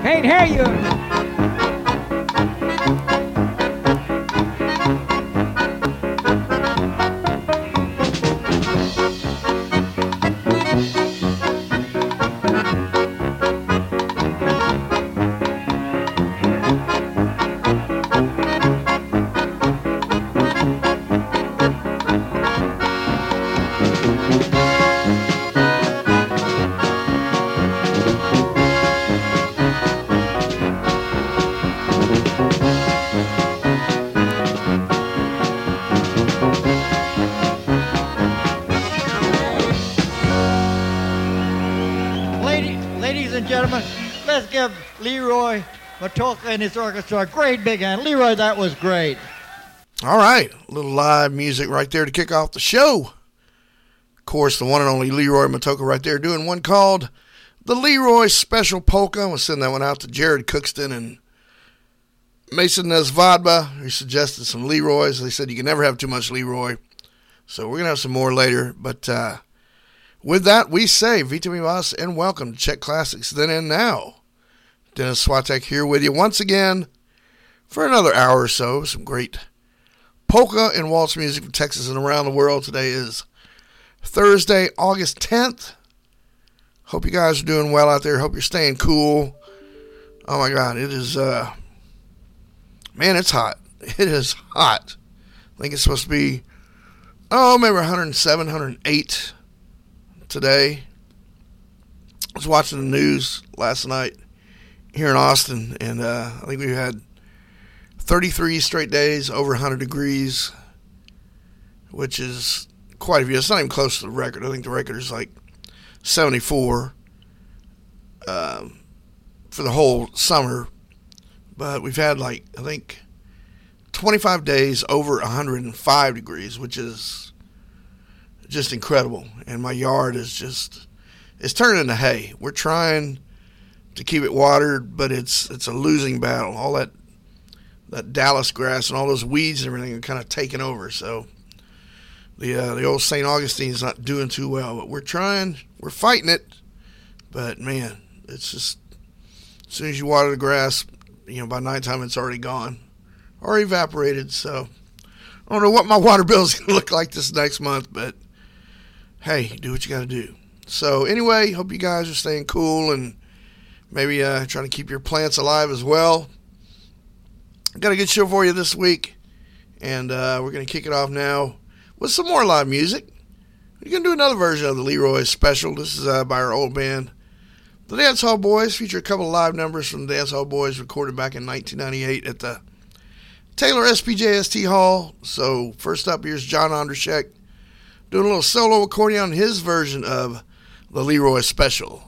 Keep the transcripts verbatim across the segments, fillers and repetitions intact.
Can't hear you. Gentlemen, let's give Leroy Matocha and his orchestra a great big hand. Leroy, that was great. All right, a little live music right there to kick off the show. Of course, the one and only Leroy Matocha right there doing one called the Leroy Special Polka. We'll send that one out to Jared Cookston and Mason Nesvadba, who suggested some Leroys. They said you can never have too much Leroy, so we're going to have some more later, but uh, with that, we say Vita Mi Vas and welcome to Czech Classics Then and Now. Dennis Swatek here with you once again for another hour or so. Some great polka and waltz music from Texas and around the world. Today is Thursday, August tenth. Hope you guys are doing well out there. Hope you're staying cool. Oh my God, it is, uh, man, it's hot. It is hot. I think it's supposed to be, oh, maybe one hundred seven, one hundred eight today. I was watching the news last night here in Austin, and uh, I think we had thirty-three straight days over one hundred degrees, which is quite a few. It's not even close to the record. I think the record is like seventy-four um, for the whole summer, but we've had like, I think, twenty-five days over one hundred five degrees, which is just incredible. And my yard is just, it's turning into hay. We're trying to keep it watered, but it's it's a losing battle. All that that Dallas grass and all those weeds and everything are kind of taking over. So the uh, the old Saint Augustine's not doing too well, but we're trying, we're fighting it. But man, it's just, as soon as you water the grass, you know, by nighttime it's already gone or evaporated. So I don't know what my water bill is going to look like this next month, but hey, do what you got to do. So anyway, hope you guys are staying cool and maybe uh, trying to keep your plants alive as well. Got a good show for you this week, and uh, we're going to kick it off now with some more live music. We're going to do another version of the Leroy Special. This is uh, by our old band, the Dance Hall Boys. Feature a couple of live numbers from the Dance Hall Boys recorded back in nineteen ninety-eight at the Taylor S P J S T Hall. So first up, here's John Ondrashek doing a little solo accordion on his version of the Leroy Special.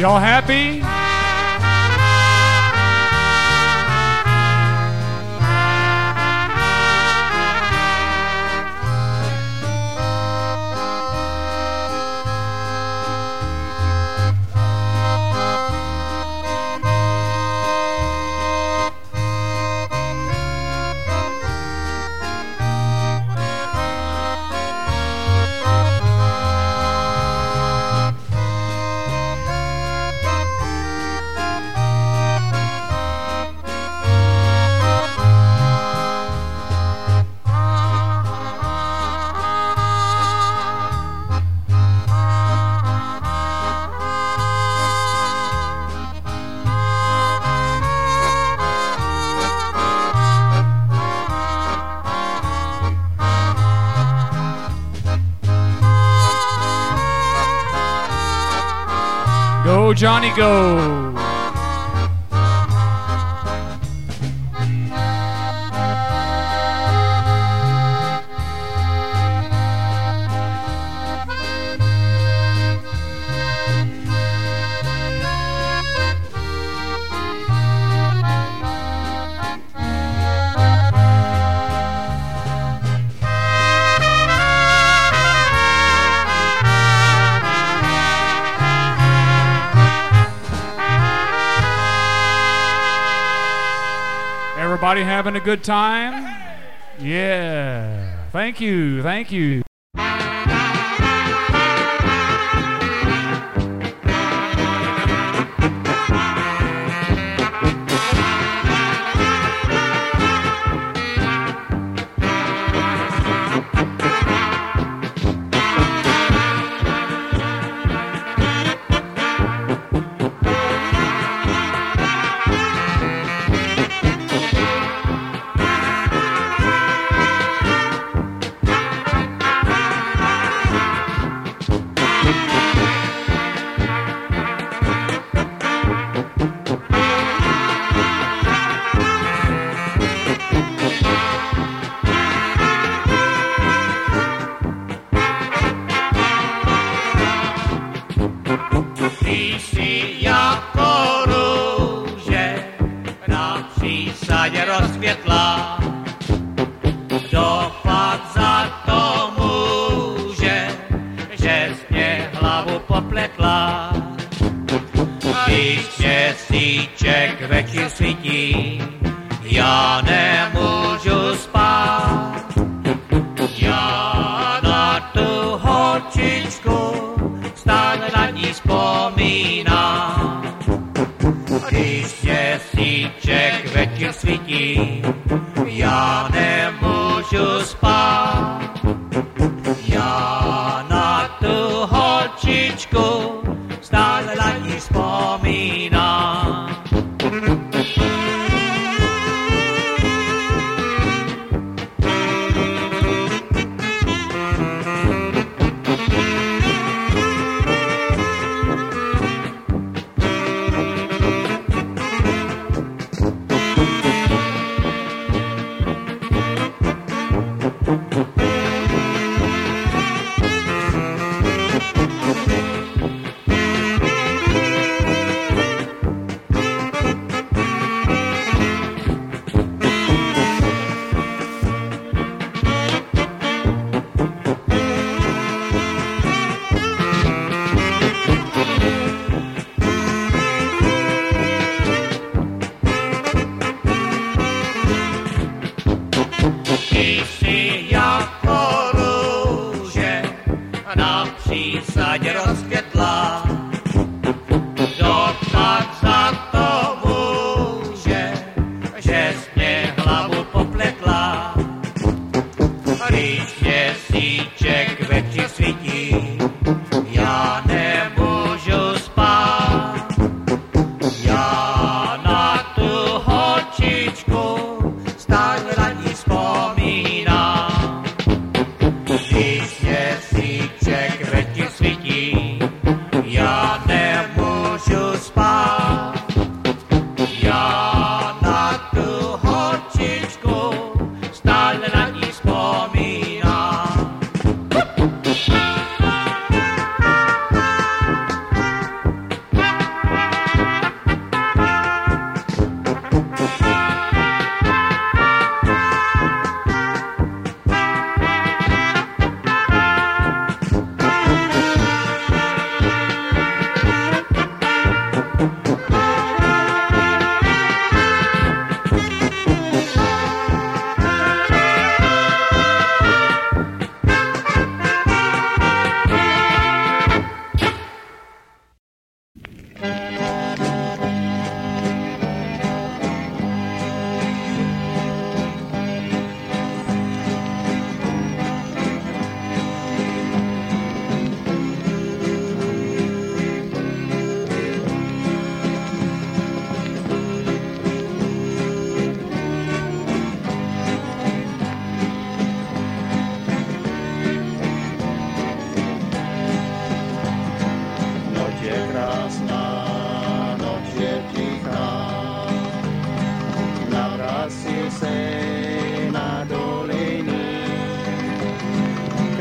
Y'all happy? Go, Johnny, go. Everybody having a good time? Yeah. Thank you. Thank you.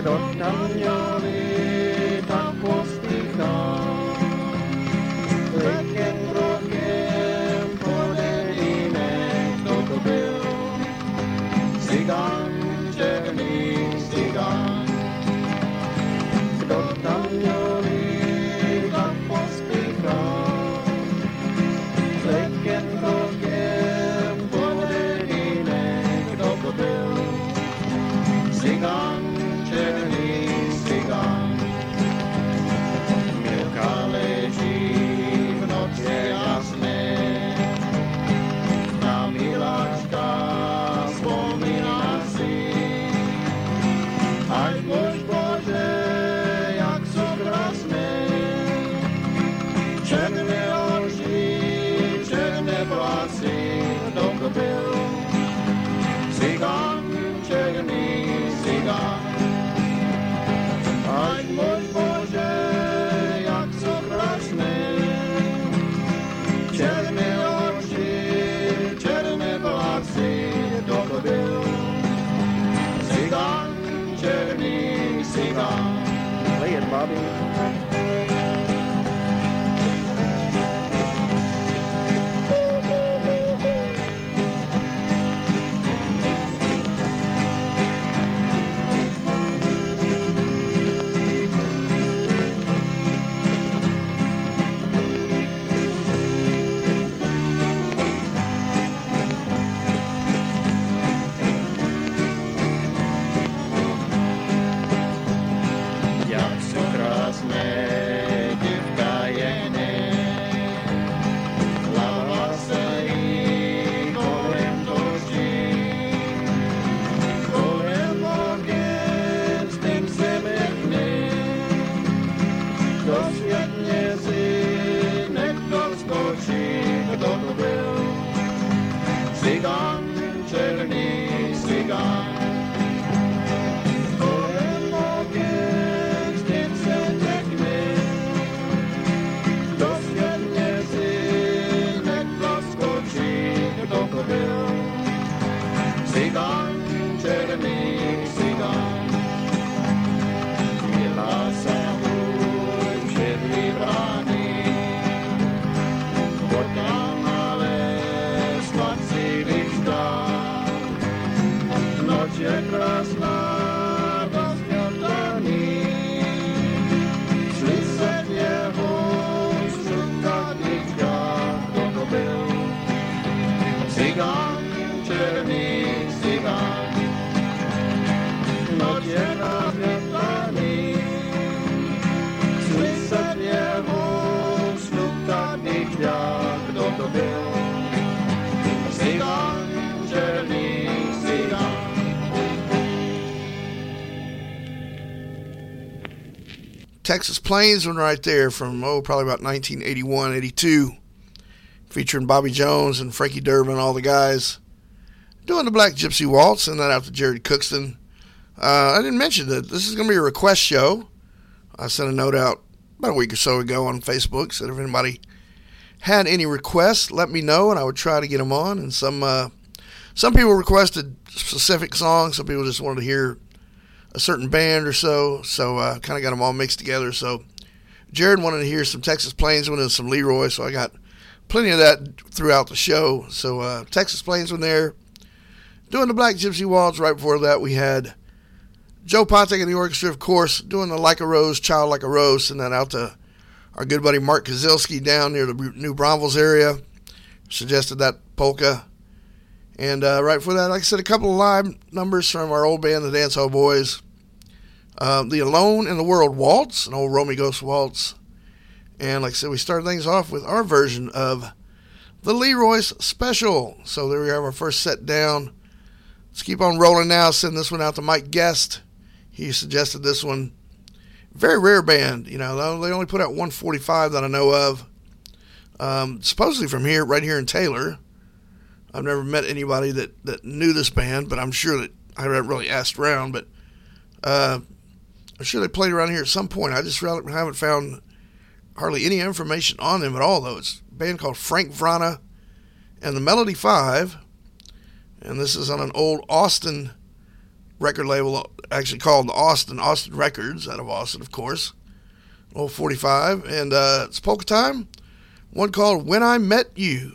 kdo tam měli tak pospíchal, lekem krokem podejme, kdo to byl. Cigán, černý cigán, kdo tam měli tak pospíchal, lekem krokem podejme, kdo to byl. Cigán, černý cigán, Milka leží v noci jasné, na miláčka vzpomíná si, až bož Bože, jak jsou krásné, černé oči, černé vlasy, kdo to byl. Cigán, černý cigán, až bož Bože, jak jsou krásné, černé oči, černé vlasy, kdo to byl. Cigán, černý cigán. Play it, Bobby. Cigán, černý cigán, kolem ogen vždyť se řekne, kdo světně si nekdo skočí, kdo to byl. Cigán, černý cigán, milá se můj předlí brány, potám ale spací lišta, noc je krásná, rozměltaný, slyšet jeho šutat dítě, kdo to byl. Cigán, černý cigán, noc je rozměltaný, slyšet jeho šutat dítě, kdo to byl. Cigán, černý cigán. Texas Plains one right there from, oh, probably about nineteen eighty-one, eighty-two, featuring Bobby Jones and Frankie Durbin, all the guys, doing the Black Gypsy Waltz, and that out to Jared Cookston. Uh, I didn't mention that this is going to be a request show. I sent a note out about a week or so ago on Facebook, said if anybody had any requests, let me know, and I would try to get them on. And some uh, some people requested specific songs. Some people just wanted to hear a certain band or so. So I uh, kind of got them all mixed together. So Jared wanted to hear some Texas Plainsman and some Leroy, so I got plenty of that throughout the show. So uh, Texas Plainsman there, doing the Black Gypsy Waltz. Right before that, we had Joe Patek and the orchestra, of course, doing the Like a Rose, Child Like a Rose, and then out to our good buddy Mark Kozilski down near the New Braunfels area. Suggested that polka. And uh, right before that, like I said, a couple of live numbers from our old band, the Dancehall Boys. Um, the Alone in the World Waltz, an old Romy Ghost waltz. And like I said, we started things off with our version of the Leroy's Special. So there we have our first set down. Let's keep on rolling now. Send this one out to Mike Guest. He suggested this one. Very rare band, you know. They only put out one forty-five that I know of. Um, supposedly from here, right here in Taylor. I've never met anybody that, that knew this band, but I'm sure that I haven't really asked around. But uh, I'm sure they played around here at some point. I just haven't found hardly any information on them at all, though. It's a band called Frank Vrana and the Melody Five. And this is on an old Austin record label, actually called Austin, Austin Records, out of Austin, of course. Old forty-five, and uh, it's polka time. One called When I Met You.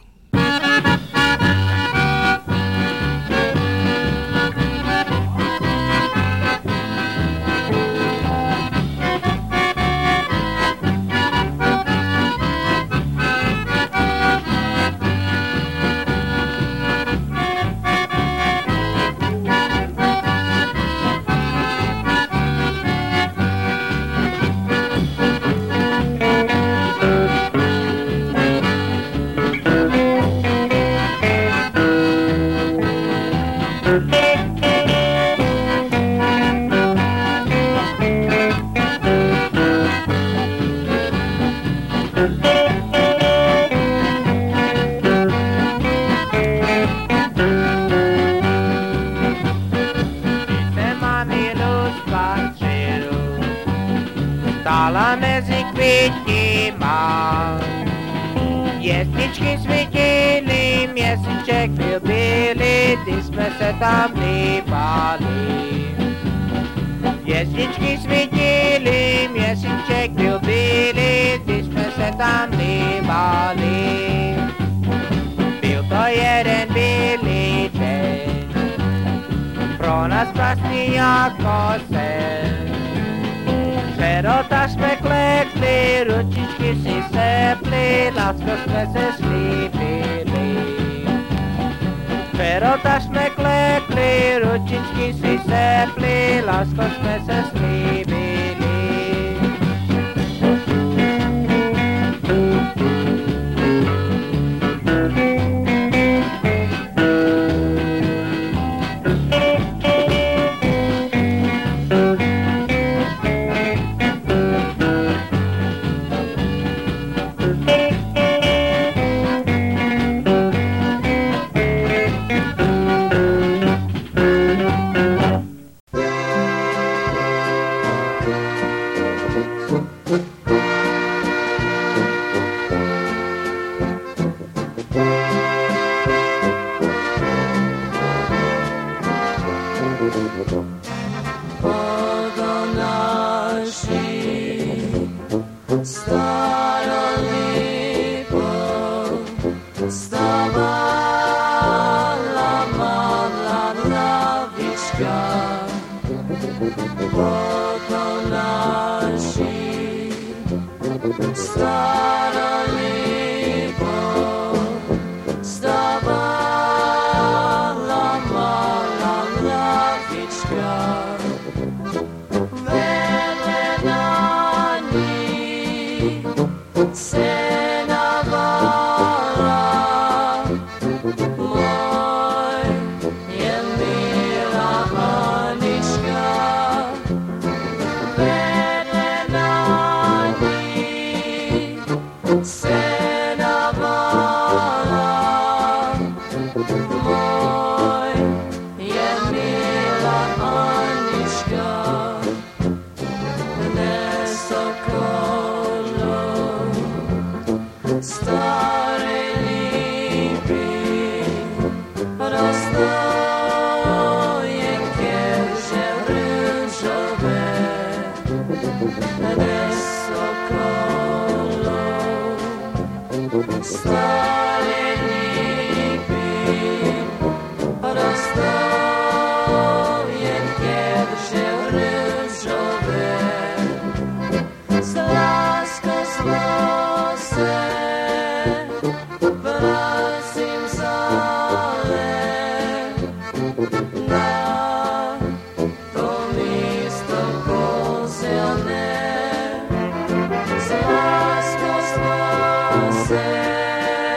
Jesničky svietili, miesniček byl bílý, ty jsme se tam líbali. Jesničky svietili, miesniček byl bílý, ty jsme se tam líbali. Byl to jeden bílý den, pro nás krásný jako sen. Přerota jsme klekli, ručičky si sepli, lásko jsme se slíbili. Přerota jsme klekli, ručičky si sepli, lásko jsme se slíbili. Say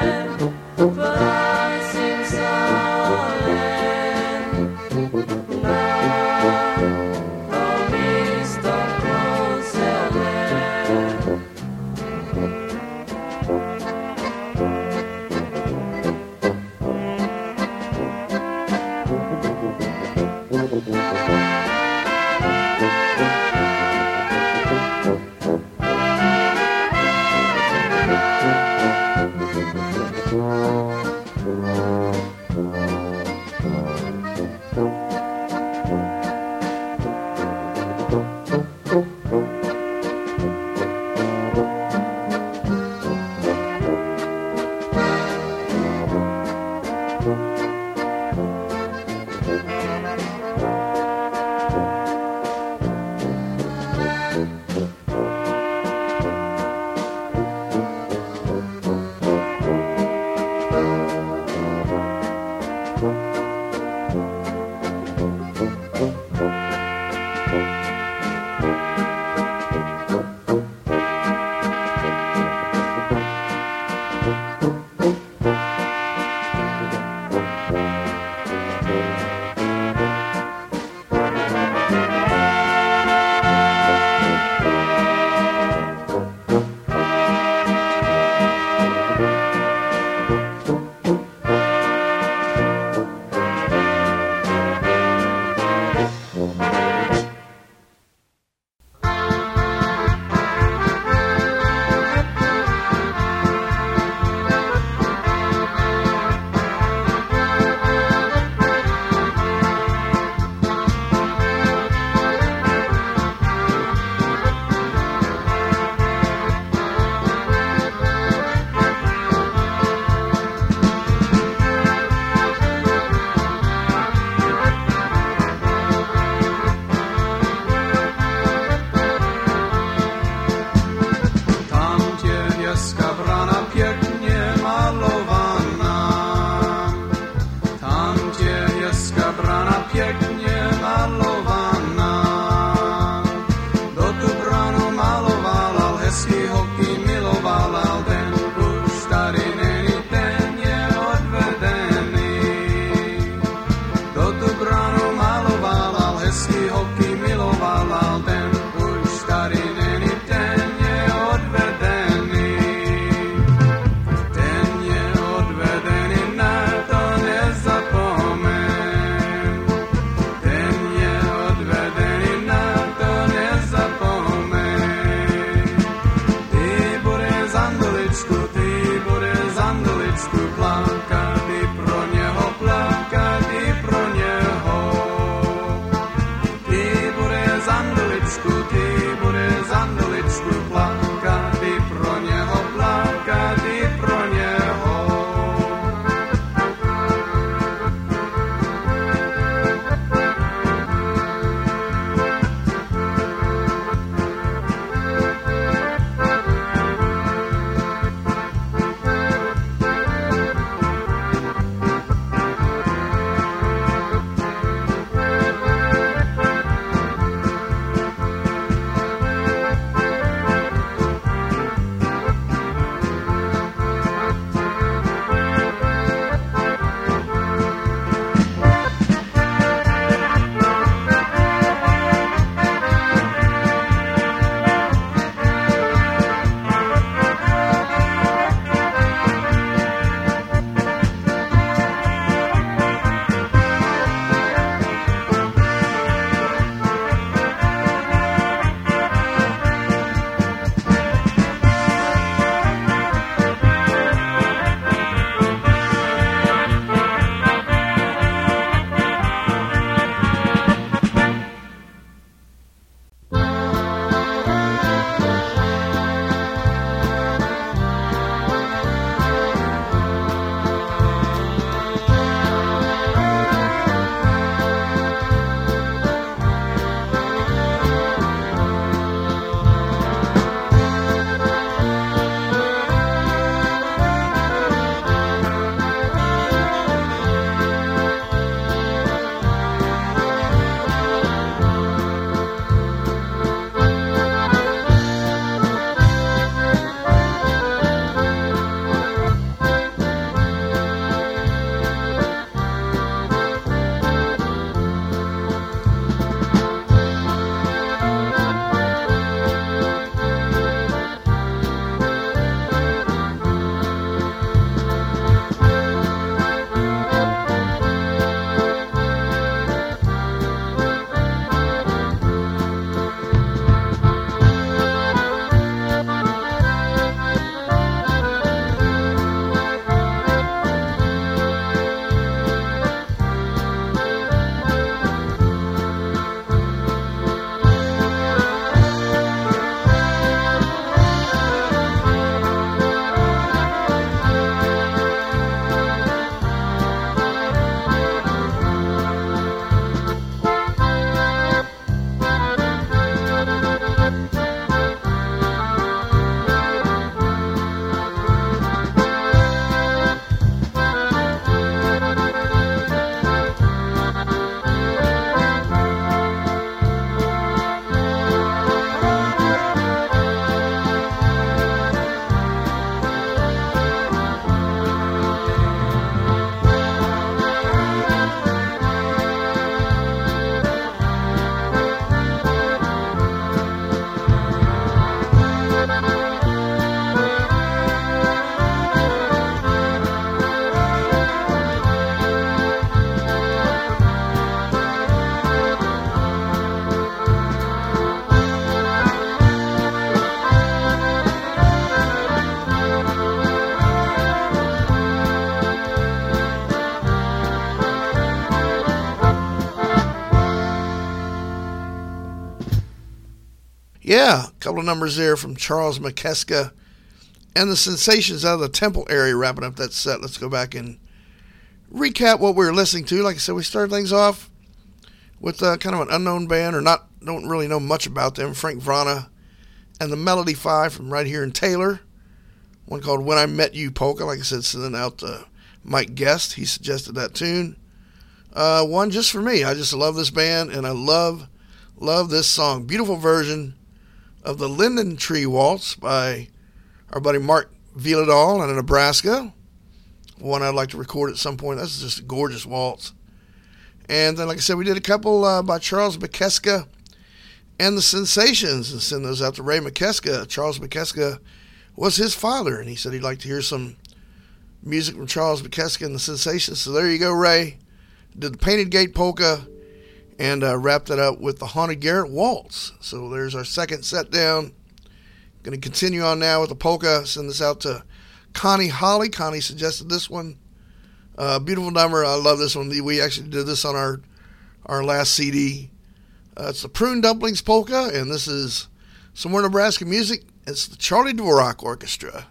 Yeah, a couple of numbers there from Charles McKeska and the Sensations out of the Temple area wrapping up that set. Let's go back and recap what we were listening to. Like I said, we started things off with uh, kind of an unknown band, or not, don't really know much about them, Frank Vrana and the Melody Five from right here in Taylor. One called When I Met You Polka. Like I said, sending out to Mike Guest. He suggested that tune. Uh, one just for me. I just love this band, and I love, love this song. Beautiful version of the Linden Tree Waltz by our buddy Mark Vieladal out of Nebraska. One I'd like to record at some point. That's just a gorgeous waltz. And then, like I said, we did a couple uh, by Charles McKeska and the Sensations, and send those out to Ray McKeska. Charles McKeska was his father, and he said he'd like to hear some music from Charles McKeska and the Sensations. So there you go, Ray. Did the Painted Gate Polka and uh, wrapped that up with the Haunted Garret Waltz. So there's our second set down. Going to continue on now with the polka. Send this out to Connie Holly. Connie suggested this one. Uh, beautiful number. I love this one. We actually did this on our our last C D. Uh, it's the Prune Dumplings Polka, and this is some more Nebraska music. It's the Charlie Dvorak Orchestra.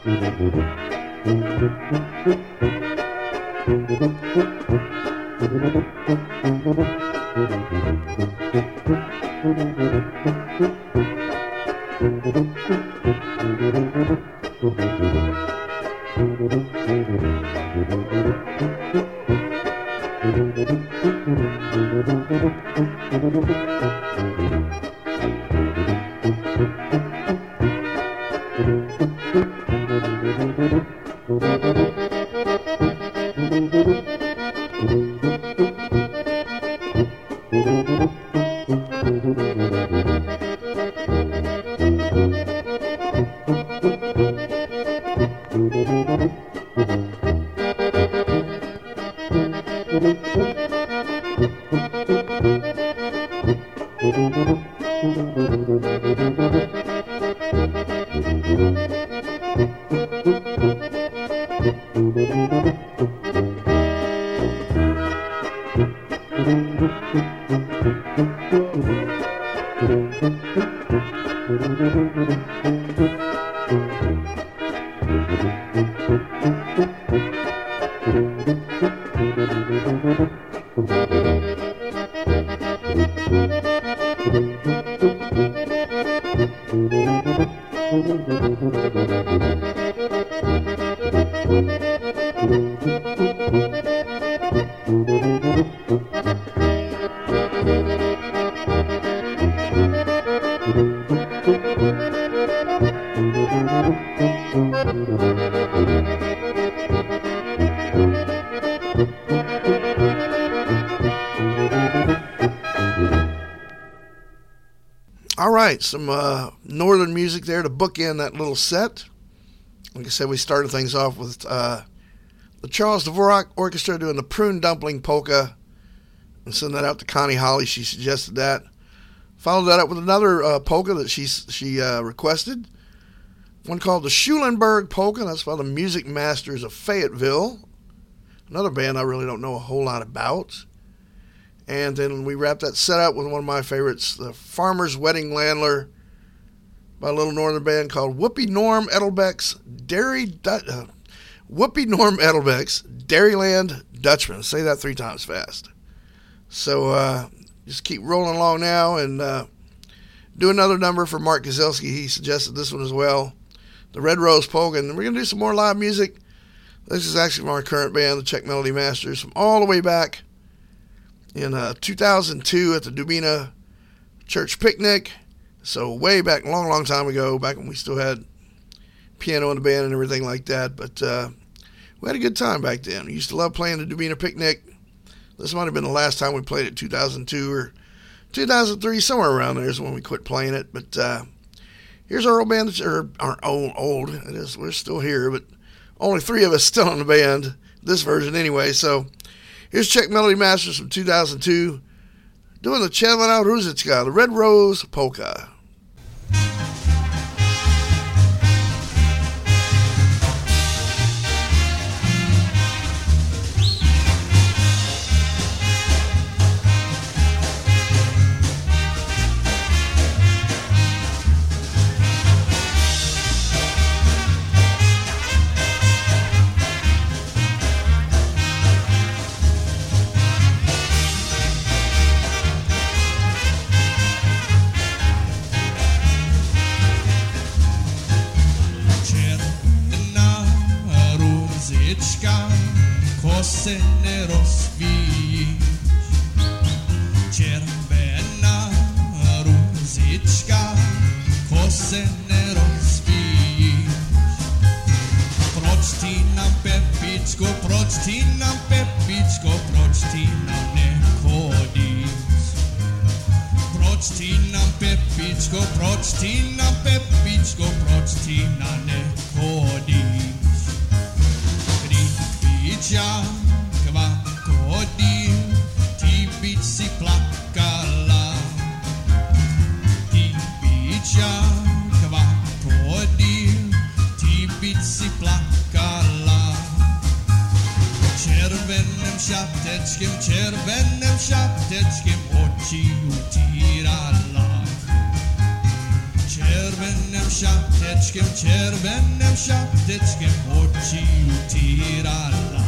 All right, some uh, northern music there to bookend that little set. Like I said, we started things off with uh, the Charles Dvorak Orchestra doing the Prune Dumpling Polka. And send that out to Connie Holly. She suggested that. Followed that up with another uh, polka that she she uh, requested. One called the Schulenberg Polka. That's by the Music Masters of Fayetteville. Another band I really don't know a whole lot about. And then we wrapped that set out with one of my favorites, the Farmer's Wedding Landler, by a little northern band called Whoopi Norm Edelbeck's Dairy du- uh, Whoopi Norm Edelbeck's Dairyland Dutchman. Say that three times fast. So uh, just keep rolling along now and uh, do another number for Mark Gazelski. He suggested this one as well, the Red Rose Polka. And we're going to do some more live music. This is actually from our current band, the Czech Melody Masters, from all the way back in uh, two thousand two at the Dubina Church Picnic. So way back, long, long time ago, back when we still had piano in the band and everything like that. But uh, we had a good time back then. We used to love playing the Dubina Picnic. This might have been the last time we played it, two thousand two or two thousand three, somewhere around there is when we quit playing it. But uh, here's our old band, or our old, old, it is, we're still here, but only three of us still in the band, this version anyway. So here's Czech Melody Masters from two thousand two, doing the Czerwona Różyczka, the Red Rose Polka. Se nerozvíjíš, červená růžička, ko se nerozvíjíš. Proč ty nám, Pepičko, proč ty nám, Pepičko, proč ty nám nechodíš? Proč ty nám, Pepičko, proč ty nám, Pepičko, proč ty nám nechodíš? Když já k vám chodil, ty byť si plakala. Ty byť já k vám chodil, ty byť si plakala. Červeným šatečkem, červeným šatečkem oči utírala. Červeným czervenem šatečkem, červenem šatečkem oči utírala.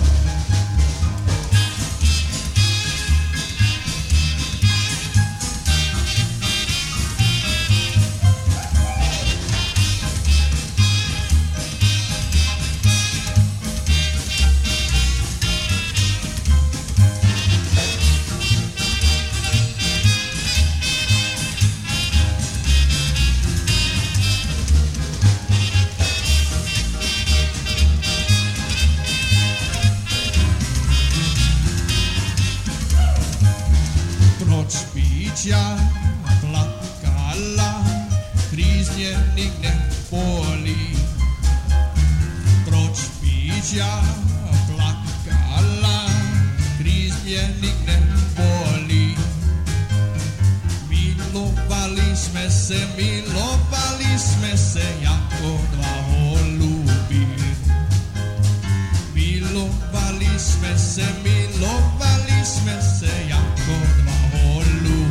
Ja plakala, krízne nikde bolí. Proč píš, ja plakala, krízne nikde bolí. Milovali sme se, milovali sme se, jako dva holubí. Milovali sme se, milovali sme se, jako dva holubí.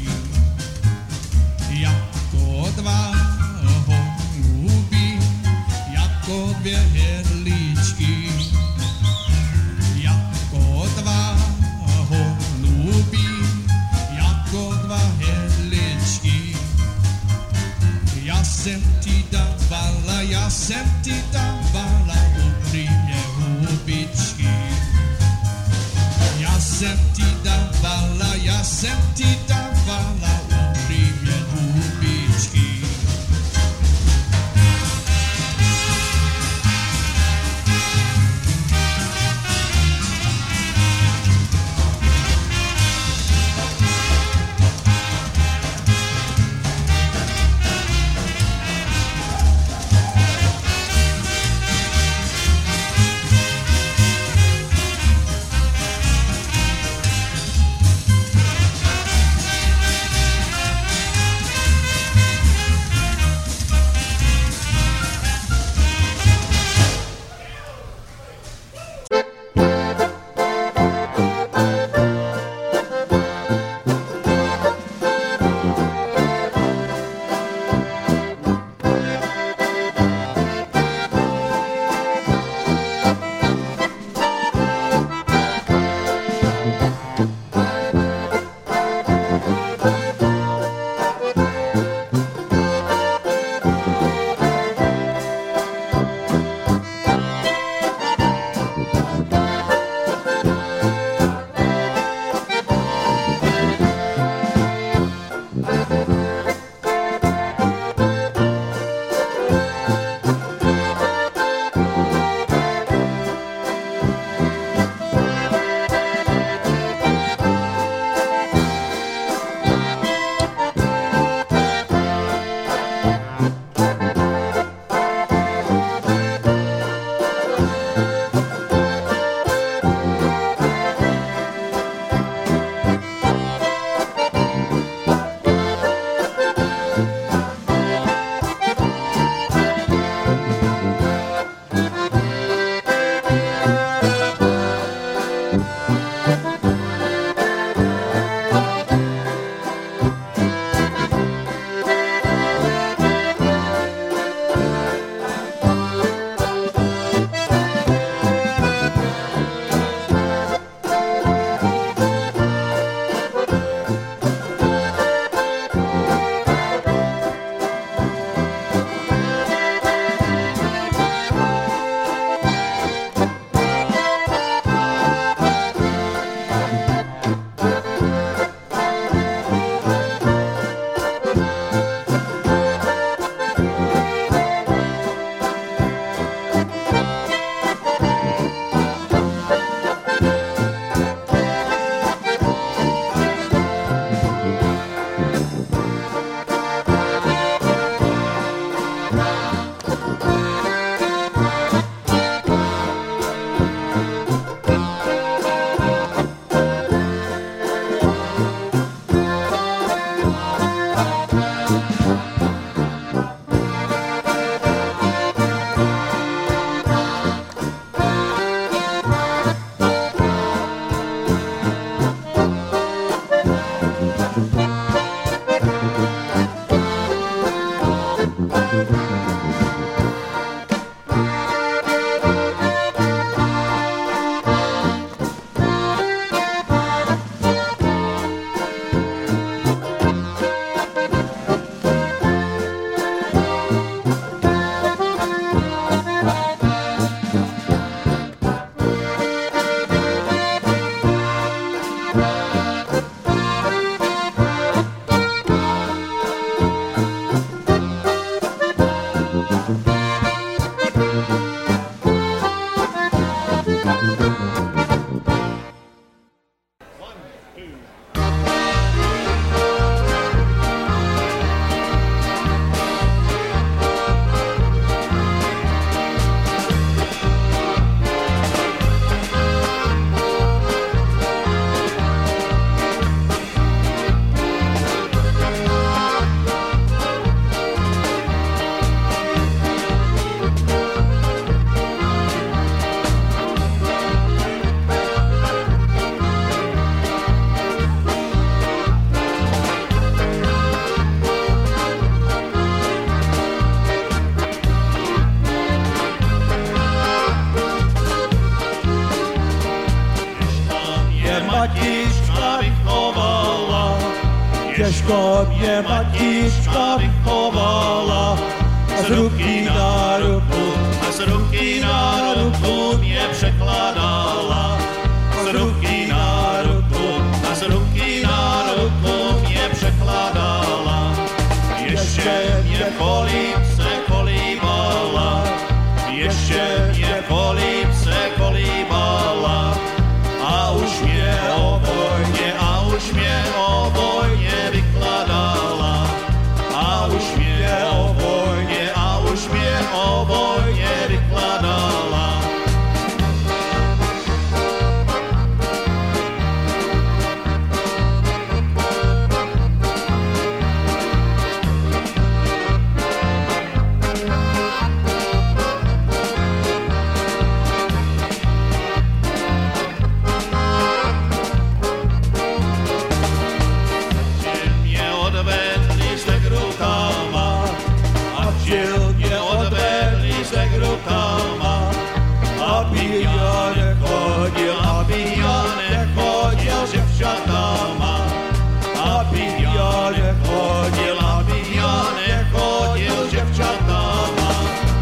Jako dva holubí, jako dvě herličky. Jako dva holubí, jako dva herličky. Já jsem ti dávala, já jsem ti dávala upřímně hubičky. Já jsem ti dávala, já jsem ti dávala upřímně hubičky. Mieszko mnie Maticzka wychowała, a z ruki na ruku, a z ruki na ruku mnie przekładała. A z ruki na ruku, a z ruki na ruku mnie przekładała. Jeszcze mnie kolipce kolibała, jeszcze mnie kolipce kolibała. A już mnie o wojnie, a już mnie o wojnie wykładała. A już mnie o wojnie, a już mnie o wojnie wykładała. A pijany chodził, a pijany chodził dziewczatama. A pijany chodził, a pijany chodził dziewczatama.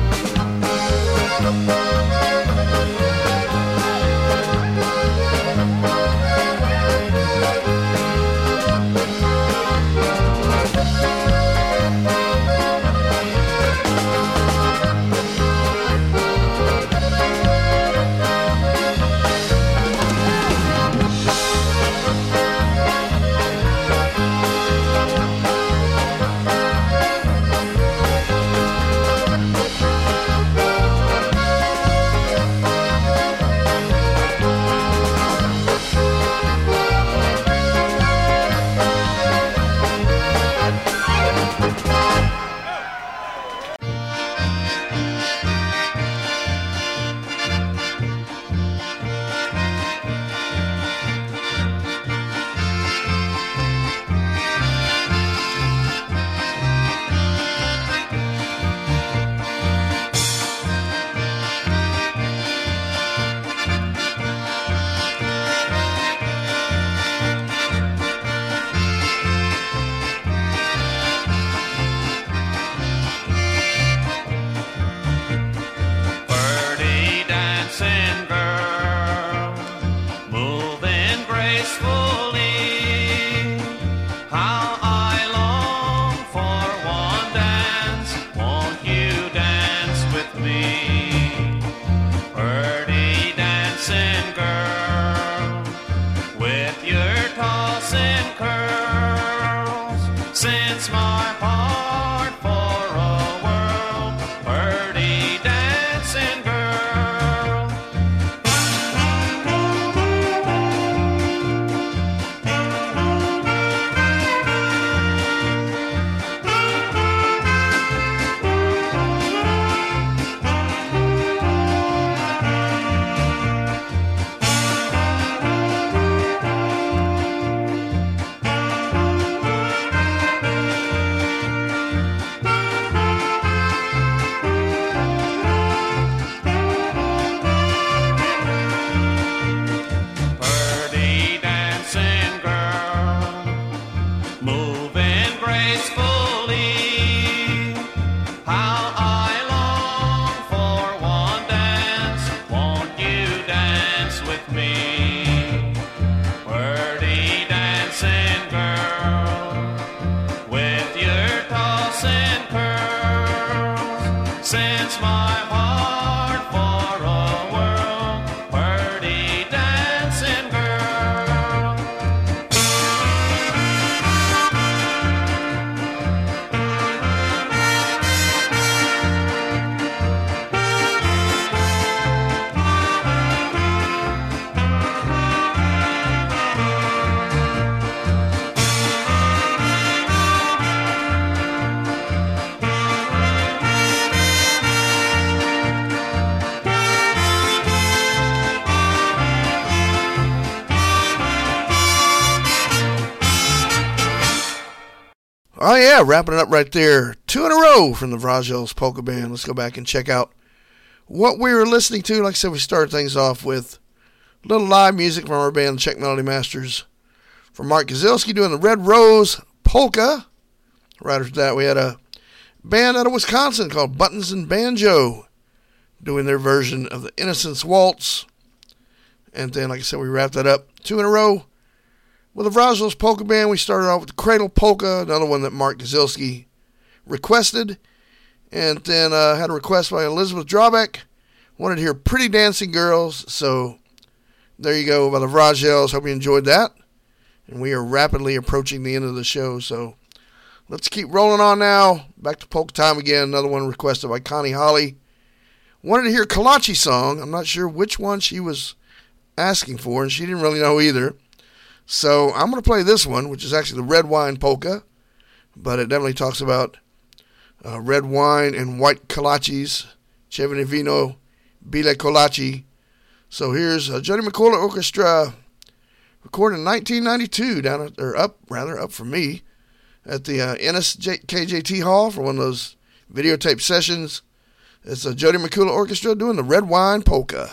Oh, yeah, wrapping it up right there. Two in a row from the Vrajels Polka Band. Let's go back and check out what we were listening to. Like I said, we started things off with a little live music from our band, the Czech Melody Masters. From Mark Gazilski doing the Red Rose polka. Right after that, we had a band out of Wisconsin called Buttons and Banjo doing their version of the Innocence Waltz. And then, like I said, we wrapped that up two in a row with the Vrajos Polka Band. We started off with the Cradle Polka, another one that Mark Gazilski requested. And then uh, had a request by Elizabeth Drawback. Wanted to hear Pretty Dancing Girls. So there you go by the Vrajels. Hope you enjoyed that. And we are rapidly approaching the end of the show. So let's keep rolling on now. Back to polka time again. Another one requested by Connie Holly. Wanted to hear Kolache song. I'm not sure which one she was asking for, and she didn't really know either. So I'm going to play this one, which is actually the Red Wine Polka. But it definitely talks about uh, red wine and white kolaches. Chevene vino, bile kolache. So here's uh, Jody McCullough Orchestra, recorded in nineteen ninety-two, down at, or up, rather, up for me, at the uh, N S K J T Hall for one of those videotape sessions. It's a Jody McCullough Orchestra doing the Red Wine Polka.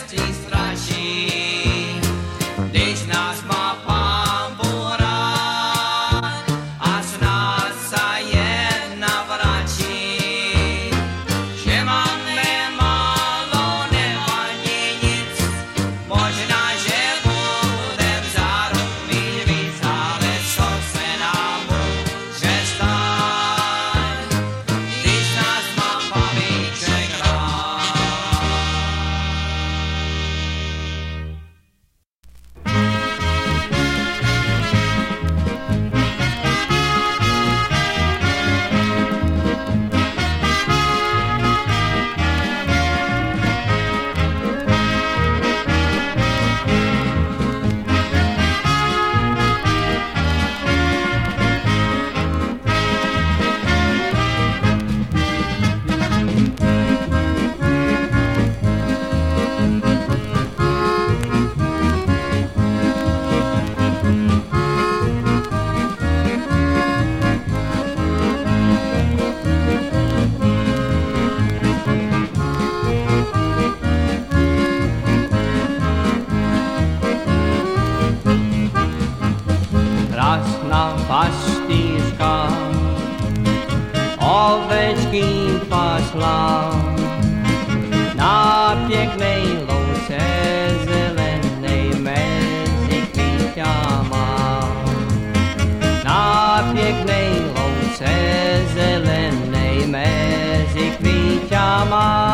smrti straší, když nás má Pán Bůh rád a z nás sa jen navračí, že máme málo nebo ani nic, možná, že budem za rok mít víc, ale co se nám může stát, když nás má Pavíček rád. Krásná pastýřka ovečky pasla na pěknej louce zelenej mezi kvíťama. Na pěknej louce zelenej mezi kvíťama.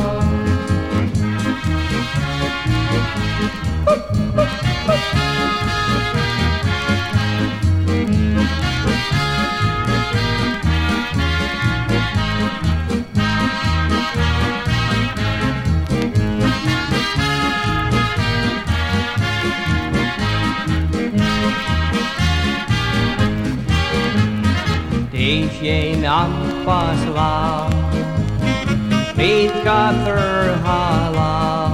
Když jej napasla, kvítka trhala,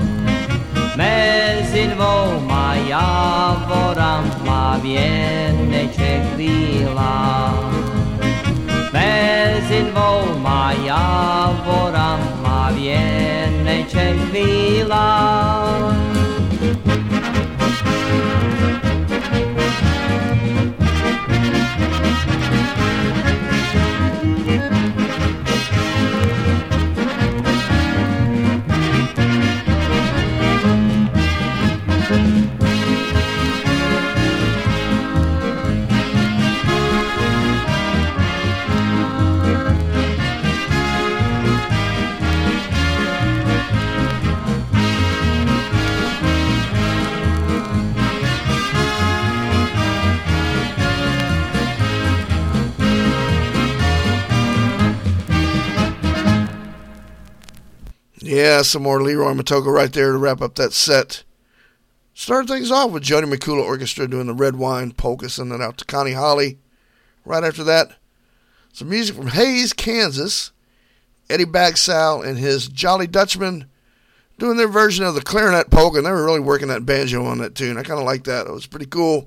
mezi dvouma javorama věneček chvíla. Mezi dvouma javorama věneček chvíla. Yeah, some more Leroy Matoka right there to wrap up that set. Started things off with Jody McCullough Orchestra doing the Red Wine Polka, sending it out to Connie Holly. Right after that, some music from Hayes, Kansas. Eddie Bagsal and his Jolly Dutchman doing their version of the clarinet polka, and they were really working that banjo on that tune. I kind of like that. It was pretty cool.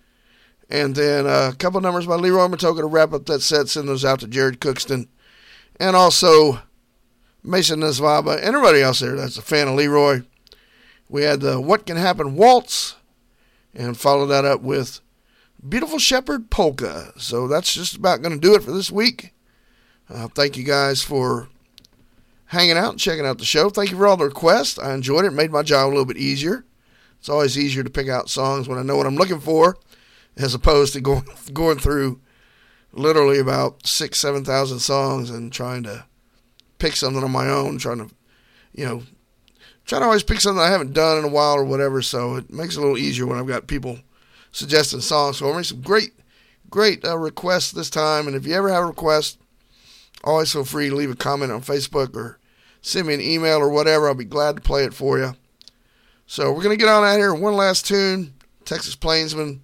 And then uh, a couple numbers by Leroy Matoka to wrap up that set, send those out to Jared Cookston. And also Mason Nesvaba, and everybody else there that's a fan of Leroy. We had the What Can Happen Waltz, and followed that up with Beautiful Shepherd Polka. So that's just about going to do it for this week. Uh, thank you guys for hanging out and checking out the show. Thank you for all the requests. I enjoyed it. It made my job a little bit easier. It's always easier to pick out songs when I know what I'm looking for, as opposed to going going through literally about six, seven thousand songs and trying to pick something on my own, trying to, you know, trying to always pick something I haven't done in a while or whatever. So it makes it a little easier when I've got people suggesting songs for me. Some great, great uh, requests this time. And if you ever have a request, always feel free to leave a comment on Facebook or send me an email or whatever. I'll be glad to play it for you. So we're going to get on out here. One last tune, Texas Plainsman.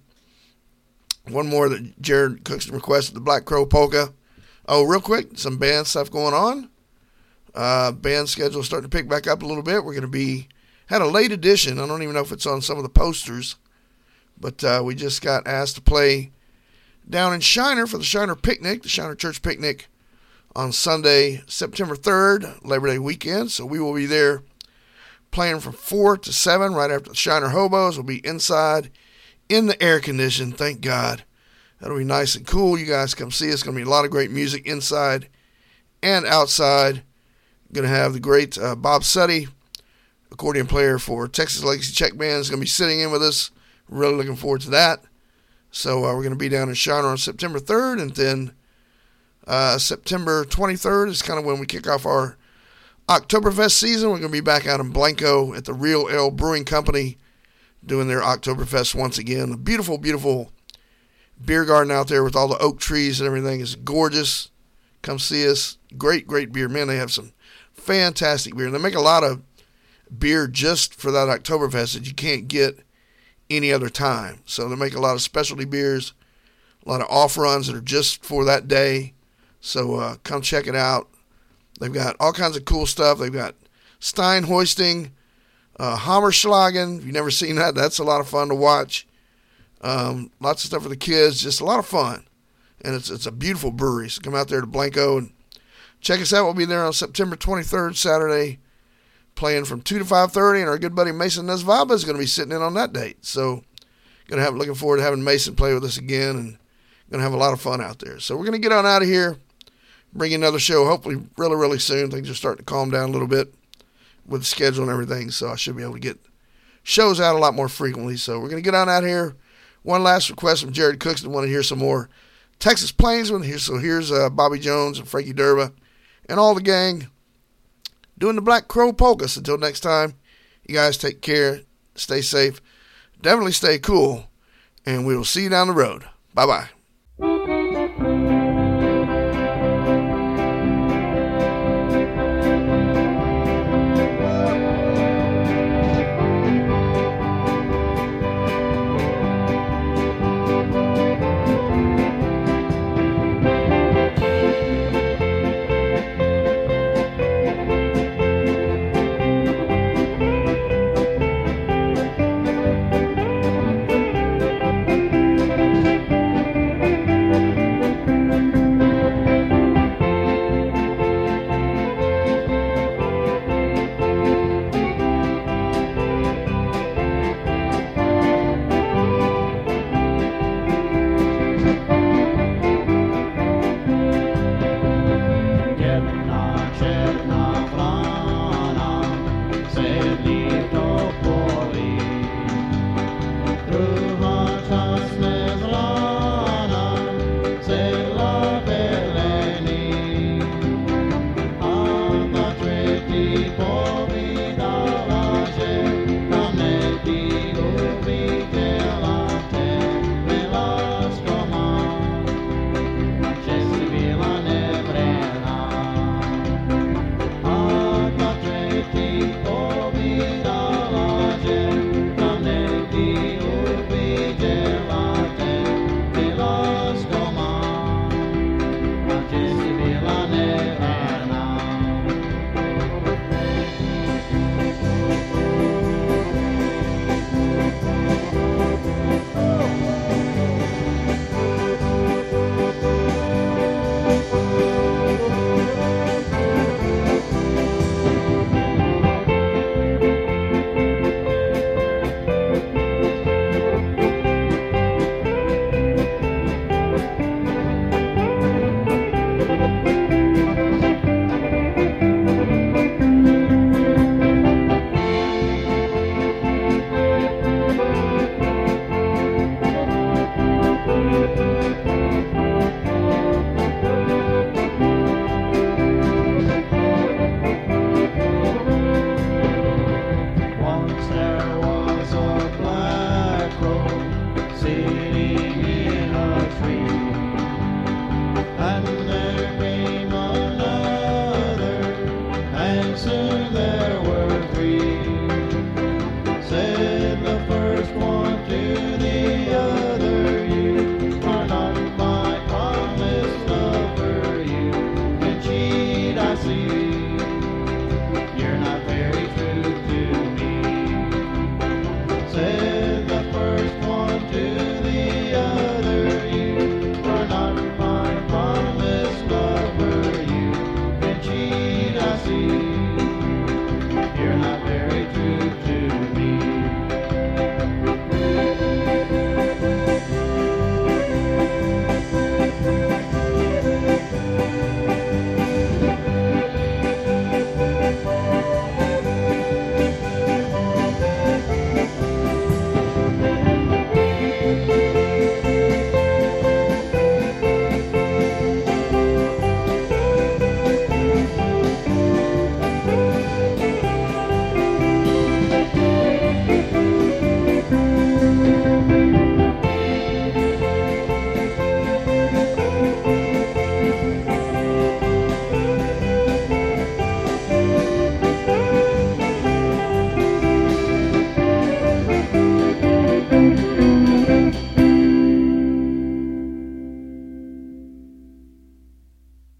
One more that Jared Cookston requested, the Black Crow Polka. Oh, real quick, some band stuff going on. Uh, band schedule starting to pick back up a little bit. We're going to be, had a late edition. I don't even know if it's on some of the posters, but uh, we just got asked to play down in Shiner for the Shiner Picnic, the Shiner Church Picnic, on Sunday, September third, Labor Day weekend. So we will be there playing from four to seven right after the Shiner Hobos. We'll be inside in the air condition, thank God. That'll be nice and cool. You guys come see us. It's going to be a lot of great music inside and outside. Going to have the great uh, Bob Sutty, accordion player for Texas Legacy Czech Band, is going to be sitting in with us. Really looking forward to that. So uh, we're going to be down in Shiner on September third, and then uh, September twenty-third is kind of when we kick off our Oktoberfest season. We're going to be back out in Blanco at the Real Ale Brewing Company doing their Oktoberfest once again. A beautiful, beautiful beer garden out there with all the oak trees and everything is gorgeous. Come see us. Great, great beer. Man, they have some fantastic beer. And they make a lot of beer just for that Oktoberfest that you can't get any other time. So they make a lot of specialty beers, a lot of off runs that are just for that day. So uh, come check it out. They've got all kinds of cool stuff. They've got Stein hoisting, uh, Hammerschlagen. If you've never seen that, that's a lot of fun to watch. Um, lots of stuff for the kids. Just a lot of fun. And it's it's a beautiful brewery. So come out there to Blanco and check us out. We'll be there on September twenty-third, Saturday, playing from two to five thirty. And our good buddy Mason Nesvaba is going to be sitting in on that date. So going to have looking forward to having Mason play with us again, and going to have a lot of fun out there. So we're going to get on out of here, bring you another show hopefully really, really soon. Things are starting to calm down a little bit with the schedule and everything, so I should be able to get shows out a lot more frequently. So we're going to get on out here. One last request from Jared Cooks. I want to hear some more Texas Plainsmen. Here, so here's uh, Bobby Jones and Frankie Derba and all the gang doing the Black Crow Polkas. Until next time, you guys take care, stay safe, definitely stay cool, and we will see you down the road. Bye-bye.